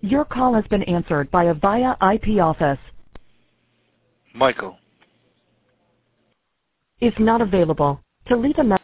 Your call has been answered by a VIA IP office. Michael. Is not available. To leave a message.